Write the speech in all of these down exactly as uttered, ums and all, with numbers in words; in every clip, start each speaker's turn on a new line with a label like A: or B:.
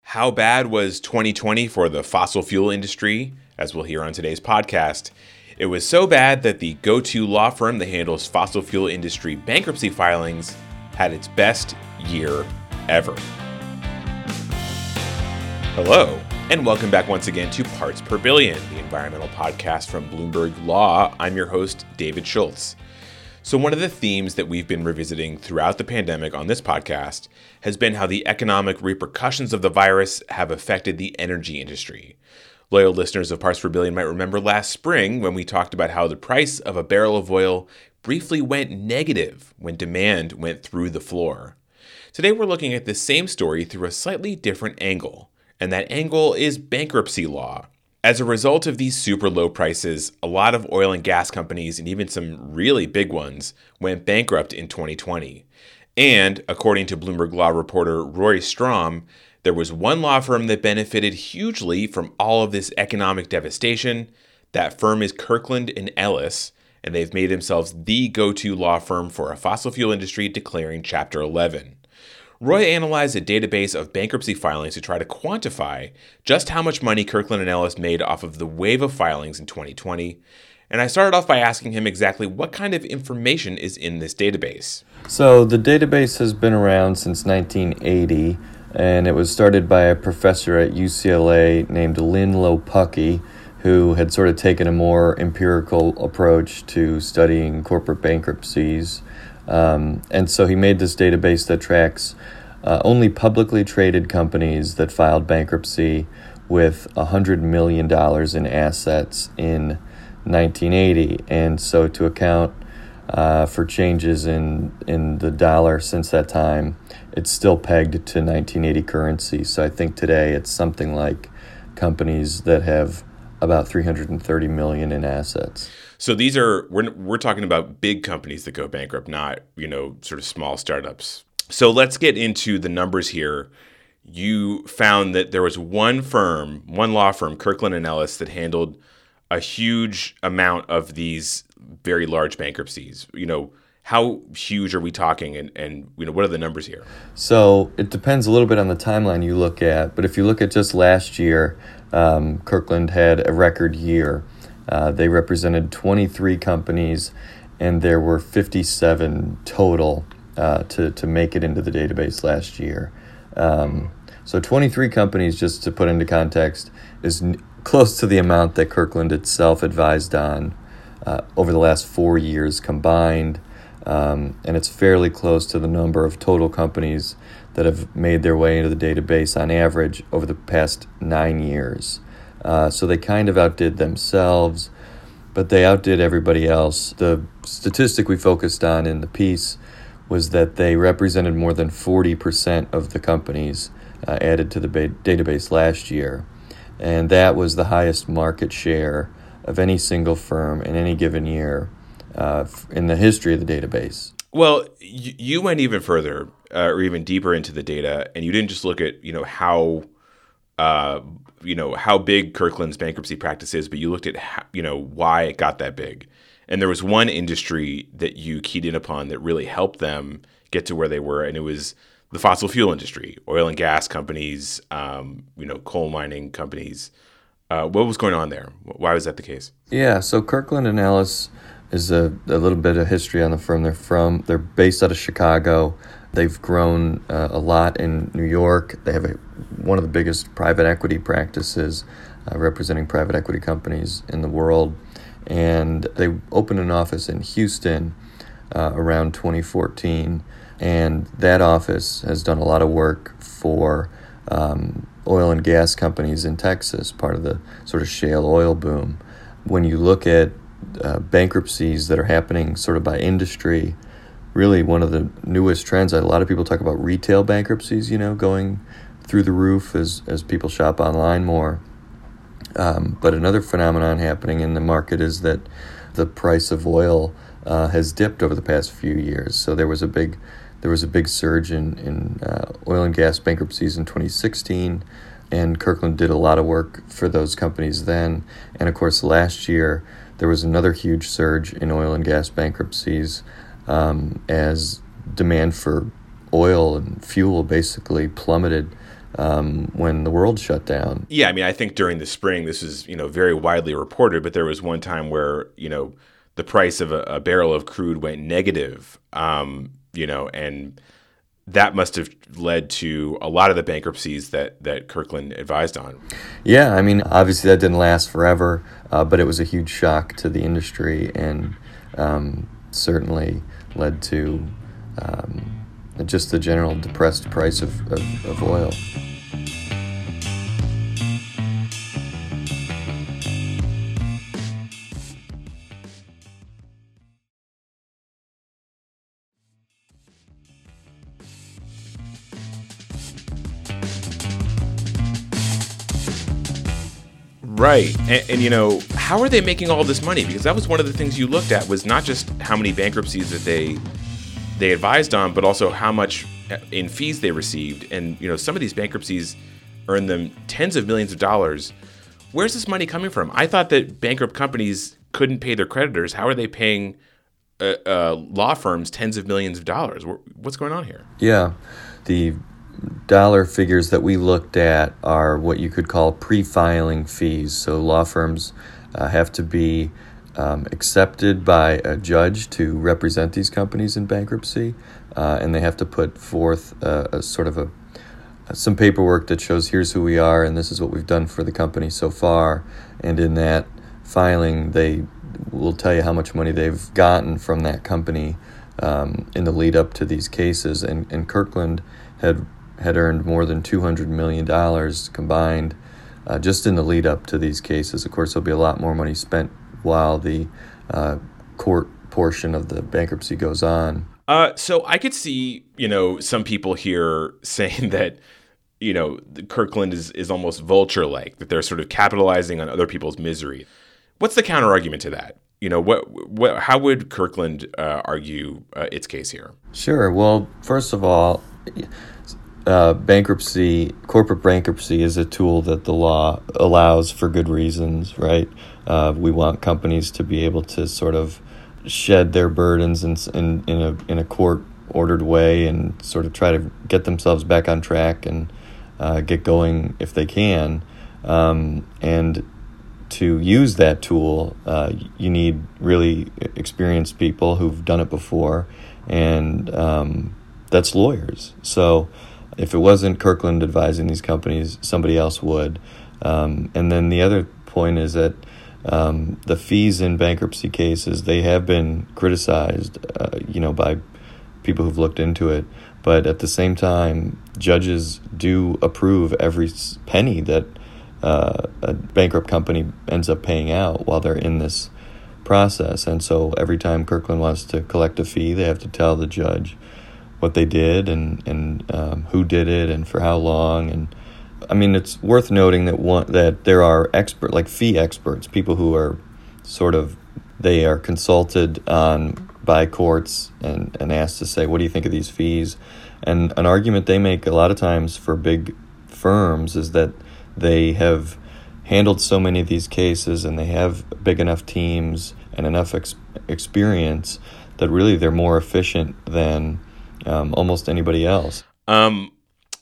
A: How bad was twenty twenty for the fossil fuel industry? As we'll hear on today's podcast, it was so bad that the go-to law firm that handles fossil fuel industry bankruptcy filings had its best year ever. Hello, and welcome back once again to Parts Per Billion, the environmental podcast from Bloomberg Law. I'm your host, David Schultz. So one of the themes that we've been revisiting throughout the pandemic on this podcast has been how the economic repercussions of the virus have affected the energy industry. Loyal listeners of Parts Per Billion might remember last spring when we talked about how the price of a barrel of oil briefly went negative when demand went through the floor. Today we're looking at this same story through a slightly different angle, and that angle is bankruptcy law. As a result of these super low prices, a lot of oil and gas companies, and even some really big ones, went bankrupt in twenty twenty. And, according to Bloomberg Law reporter Rory Strom, there was one law firm that benefited hugely from all of this economic devastation. That firm is Kirkland and Ellis, and they've made themselves the go-to law firm for a fossil fuel industry declaring Chapter eleven. Roy analyzed a database of bankruptcy filings to try to quantify just how much money Kirkland and Ellis made off of the wave of filings in twenty twenty. And I started off by asking him exactly what kind of information is in this database.
B: So the database has been around since nineteen eighty, and it was started by a professor at U C L A named Lynn Lopucki, who had sort of taken a more empirical approach to studying corporate bankruptcies. Um, and so he made this database that tracks uh, only publicly traded companies that filed bankruptcy with one hundred million dollars in assets in nineteen eighty. And so to account uh, for changes in, in the dollar since that time, it's still pegged to nineteen eighty currency. So I think today it's something like companies that have about three hundred thirty million dollars in assets.
A: So these are, we're, we're talking about big companies that go bankrupt, not, you know, sort of small startups. So let's get into the numbers here. You found that there was one firm, one law firm, Kirkland and Ellis, that handled a huge amount of these very large bankruptcies. You know, how huge are we talking, and, and you know, what are the numbers here?
B: So it depends a little bit on the timeline you look at, but if you look at just last year, um, Kirkland had a record year. Uh, they represented twenty-three companies, and there were fifty-seven total uh, to, to make it into the database last year. Um, so twenty-three companies, just to put into context, is n- close to the amount that Kirkland itself advised on uh, over the last four years combined. Um, and it's fairly close to the number of total companies that have made their way into the database on average over the past nine years. Uh, so they kind of outdid themselves, but they outdid everybody else. The statistic we focused on in the piece was that they represented more than forty percent of the companies uh, added to the ba- database last year. And that was the highest market share of any single firm in any given year uh, in the history of the database.
A: Well, you, you went even further uh, or even deeper into the data, and you didn't just look at, you know, how uh, you know, how big Kirkland's bankruptcy practice is, but you looked at, how, you know, why it got that big. And there was one industry that you keyed in upon that really helped them get to where they were, and it was the fossil fuel industry, oil and gas companies, um, you know, coal mining companies. Uh, what was going on there? Why was that the case?
B: Yeah, so Kirkland and Ellis is a, a little bit of history on the firm. They're from, they're based out of Chicago. They've grown uh, a lot in New York. They have a, one of the biggest private equity practices uh, representing private equity companies in the world. And they opened an office in Houston uh, around twenty fourteen. And that office has done a lot of work for um, oil and gas companies in Texas, part of the sort of shale oil boom. When you look at uh, bankruptcies that are happening sort of by industry, really one of the newest trends, a lot of people talk about retail bankruptcies, you know, going through the roof as, as people shop online more. Um, but another phenomenon happening in the market is that the price of oil uh, has dipped over the past few years. So there was a big there was a big surge in, in uh, oil and gas bankruptcies in twenty sixteen, and Kirkland did a lot of work for those companies then. And of course, last year there was another huge surge in oil and gas bankruptcies um, as demand for oil and fuel basically plummeted um, when the world shut down.
A: Yeah, I mean, I think during the spring, this is, you know, very widely reported, but there was one time where, you know, the price of a, a barrel of crude went negative, um, you know, and that must have led to a lot of the bankruptcies that, that Kirkland advised on.
B: Yeah, I mean, obviously that didn't last forever, uh, but it was a huge shock to the industry and um, certainly led to um, just the general depressed price of, of, of oil.
A: Right. And, and, you know, how are they making all this money? Because that was one of the things you looked at, was not just how many bankruptcies that they they advised on, but also how much in fees they received. And, you know, some of these bankruptcies earned them tens of millions of dollars. Where's this money coming from? I thought that bankrupt companies couldn't pay their creditors. How are they paying uh, uh, law firms tens of millions of dollars? What's going on here?
B: Yeah. The dollar figures that we looked at are what you could call pre-filing fees. So law firms uh, have to be um, accepted by a judge to represent these companies in bankruptcy, uh, and they have to put forth a, a sort of a some paperwork that shows here's who we are and this is what we've done for the company so far. And in that filing, they will tell you how much money they've gotten from that company um, in the lead up to these cases. And, and Kirkland had had earned more than two hundred million dollars combined uh, just in the lead up to these cases. Of course, there'll be a lot more money spent while the uh, court portion of the bankruptcy goes on.
A: Uh, so I could see, you know, some people here saying that, you know, Kirkland is, is almost vulture-like, that they're sort of capitalizing on other people's misery. What's the counter argument to that? You know, what, what how would Kirkland uh, argue uh, its case here?
B: Sure. Well, first of all, Uh, bankruptcy, corporate bankruptcy is a tool that the law allows for good reasons, right? Uh, we want companies to be able to sort of shed their burdens in in, in a in a court-ordered way and sort of try to get themselves back on track and uh, get going if they can. Um, and to use that tool, uh, you need really experienced people who've done it before, and um, that's lawyers. So if it wasn't Kirkland advising these companies, somebody else would. Um, and then the other point is that um, the fees in bankruptcy cases, they have been criticized, uh, you know, by people who've looked into it. But at the same time, judges do approve every penny that uh, a bankrupt company ends up paying out while they're in this process. And so every time Kirkland wants to collect a fee, they have to tell the judge what they did and and um, who did it and for how long. And I mean, it's worth noting that one that there are expert like fee experts, people who are sort of they are consulted on by courts and, and asked to say, what do you think of these fees? And an argument they make a lot of times for big firms is that they have handled so many of these cases and they have big enough teams and enough ex- experience that really they're more efficient than Um, almost anybody else.
A: Um,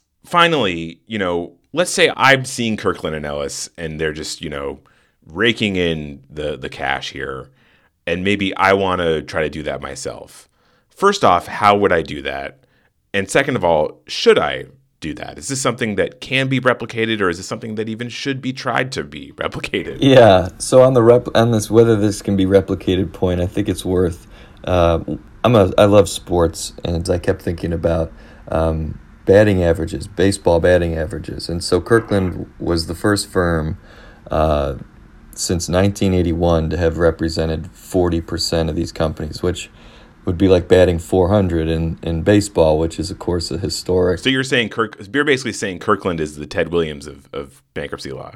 A: finally, you know, let's say I'm seeing Kirkland and Ellis and they're just, you know, raking in the, the cash here. And maybe I want to try to do that myself. First off, how would I do that? And second of all, should I do that? Is this something that can be replicated, or is this something that even should be tried to be replicated?
B: Yeah. So on the rep- on this whether this can be replicated point, I think it's worth uh, I'm a I love sports, and I kept thinking about um, batting averages, baseball batting averages, and so Kirkland was the first firm uh, since nineteen eighty-one to have represented forty percent of these companies, which would be like batting four hundred in, in baseball, which is of course a historic.
A: So you're saying Kirk? You're basically saying Kirkland is the Ted Williams of, of bankruptcy law.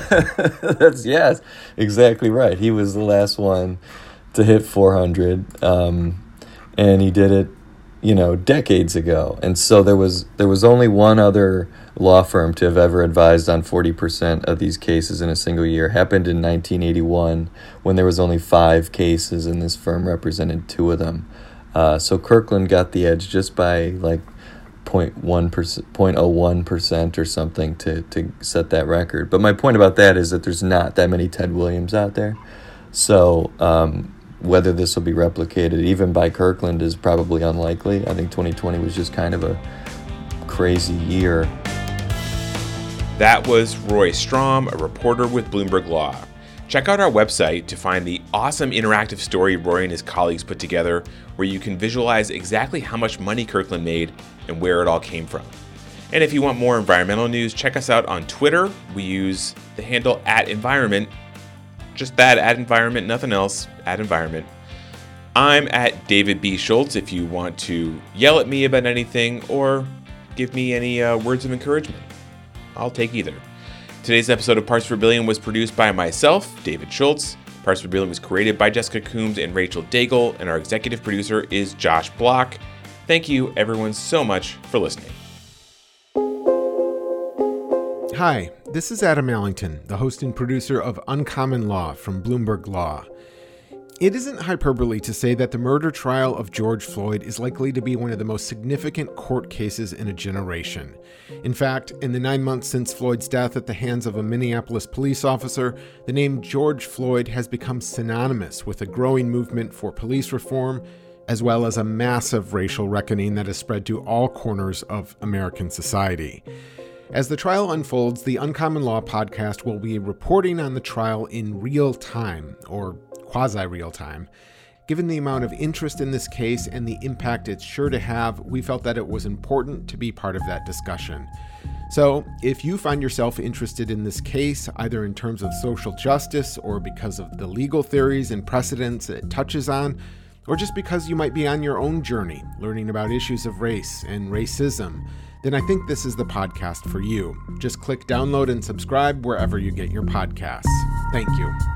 B: That's yes, exactly right. He was the last one to hit four hundred. Um, And he did it, you know, decades ago. And so there was there was only one other law firm to have ever advised on forty percent of these cases in a single year. It happened in nineteen eighty-one when there was only five cases and this firm represented two of them. Uh, so Kirkland got the edge just by like point one percent, zero point zero one percent or something to, to set that record. But my point about that is that there's not that many Ted Williams out there. So um, whether this will be replicated even by Kirkland is probably unlikely. I think twenty twenty was just kind of a crazy year.
A: That was Roy Strom, a reporter with Bloomberg Law. Check out our website to find the awesome interactive story Roy and his colleagues put together, where you can visualize exactly how much money Kirkland made and where it all came from. And if you want more environmental news, check us out on Twitter. We use the handle at environment. Just that, at environment, nothing else, at environment. I'm at David B. Schultz if you want to yell at me about anything or give me any uh, words of encouragement. I'll take either. Today's episode of Parts Per Billion was produced by myself, David Schultz. Parts Per Billion was created by Jessica Coombs and Rachel Daigle, and our executive producer is Josh Block. Thank you, everyone, so much for listening.
C: Hi, this is Adam Allington, the host and producer of Uncommon Law from Bloomberg Law. It isn't hyperbole to say that the murder trial of George Floyd is likely to be one of the most significant court cases in a generation. In fact, in the nine months since Floyd's death at the hands of a Minneapolis police officer, the name George Floyd has become synonymous with a growing movement for police reform, as well as a massive racial reckoning that has spread to all corners of American society. As the trial unfolds, the Uncommon Law podcast will be reporting on the trial in real time, or quasi-real time. Given the amount of interest in this case and the impact it's sure to have, we felt that it was important to be part of that discussion. So, if you find yourself interested in this case, either in terms of social justice or because of the legal theories and precedents it touches on, or just because you might be on your own journey, learning about issues of race and racism, then I think this is the podcast for you. Just click download and subscribe wherever you get your podcasts. Thank you.